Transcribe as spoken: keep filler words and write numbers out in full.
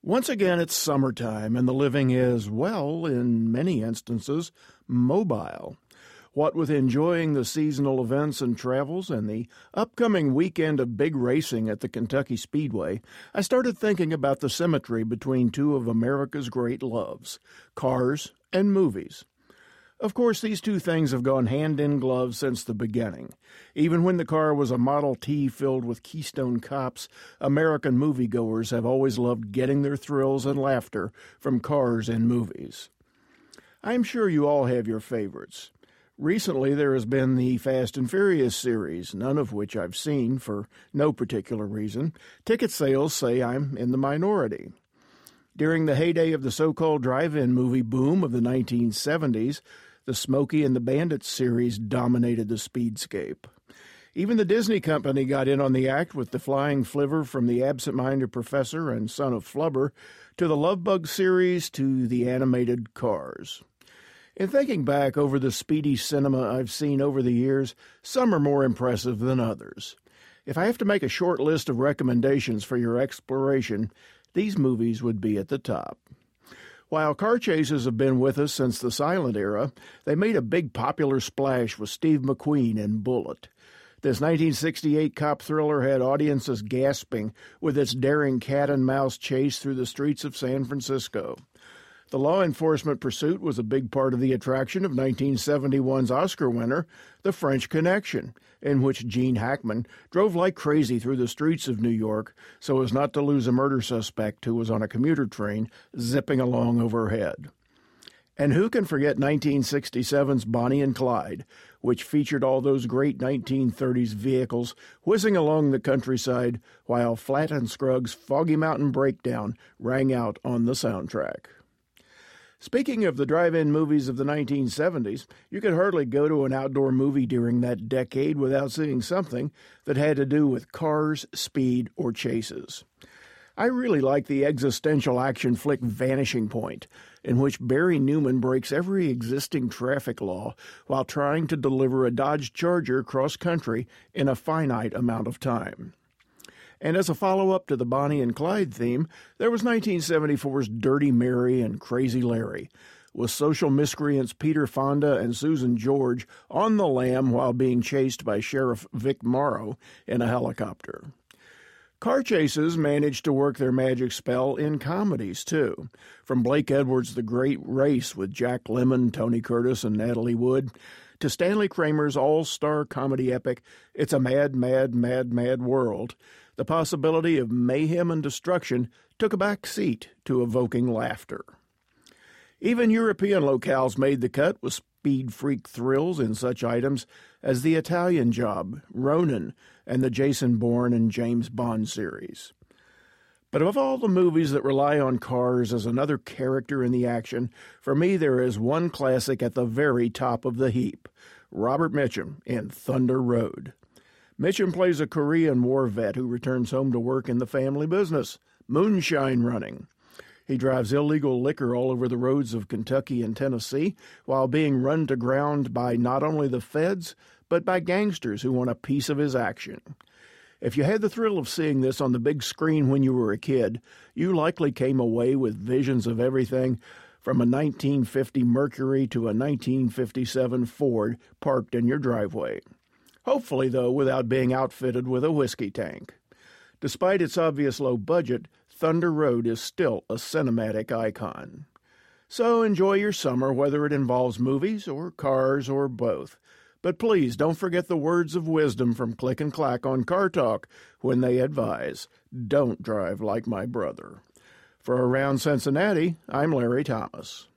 Once again, it's summertime, and the living is, well, in many instances, mobile. What with enjoying the seasonal events and travels and the upcoming weekend of big racing at the Kentucky Speedway, I started thinking about the symmetry between two of America's great loves, cars and movies. Of course, these two things have gone hand in glove since the beginning. Even when the car was a Model T filled with Keystone Cops, American moviegoers have always loved getting their thrills and laughter from cars in movies. I'm sure you all have your favorites. Recently, there has been the Fast and Furious series, none of which I've seen for no particular reason. Ticket sales say I'm in the minority. During the heyday of the so-called drive-in movie boom of the nineteen seventies, the Smokey and the Bandit series dominated the speedscape. Even the Disney Company got in on the act with the flying flivver from The Absent-Minded Professor and Son of Flubber to the Love Bug series to the animated Cars. In thinking back over the speedy cinema I've seen over the years, some are more impressive than others. If I have to make a short list of recommendations for your exploration, these movies would be at the top. While car chases have been with us since the silent era, they made a big popular splash with Steve McQueen in Bullitt. This nineteen sixty-eight cop thriller had audiences gasping with its daring cat-and-mouse chase through the streets of San Francisco. The law enforcement pursuit was a big part of the attraction of nineteen seventy-one's Oscar winner, The French Connection, in which Gene Hackman drove like crazy through the streets of New York so as not to lose a murder suspect who was on a commuter train zipping along overhead. And who can forget nineteen sixty-seven's Bonnie and Clyde, which featured all those great nineteen thirties vehicles whizzing along the countryside while Flat and Scruggs' Foggy Mountain Breakdown rang out on the soundtrack. Speaking of the drive-in movies of the nineteen seventies, you could hardly go to an outdoor movie during that decade without seeing something that had to do with cars, speed, or chases. I really like the existential action flick Vanishing Point, in which Barry Newman breaks every existing traffic law while trying to deliver a Dodge Charger cross-country in a finite amount of time. And as a follow-up to the Bonnie and Clyde theme, there was nineteen seventy-four's Dirty Mary and Crazy Larry, with social miscreants Peter Fonda and Susan George on the lam while being chased by Sheriff Vic Morrow in a helicopter. Car chases managed to work their magic spell in comedies, too, from Blake Edwards' The Great Race with Jack Lemmon, Tony Curtis, and Natalie Wood, to Stanley Kramer's all-star comedy epic It's a Mad, Mad, Mad, Mad World. The possibility of mayhem and destruction took a back seat to evoking laughter. Even European locales made the cut with speed freak thrills in such items as The Italian Job, Ronin, and the Jason Bourne and James Bond series. But of all the movies that rely on cars as another character in the action, for me there is one classic at the very top of the heap, Robert Mitchum in Thunder Road. Mitchum plays a Korean War vet who returns home to work in the family business, moonshine running. He drives illegal liquor all over the roads of Kentucky and Tennessee while being run to ground by not only the feds, but by gangsters who want a piece of his action. If you had the thrill of seeing this on the big screen when you were a kid, you likely came away with visions of everything from a nineteen fifty Mercury to a nineteen fifty-seven Ford parked in your driveway. Hopefully, though, without being outfitted with a whiskey tank. Despite its obvious low budget, Thunder Road is still a cinematic icon. So enjoy your summer, whether it involves movies or cars or both. But please don't forget the words of wisdom from Click and Clack on Car Talk when they advise, don't drive like my brother. For Around Cincinnati, I'm Larry Thomas.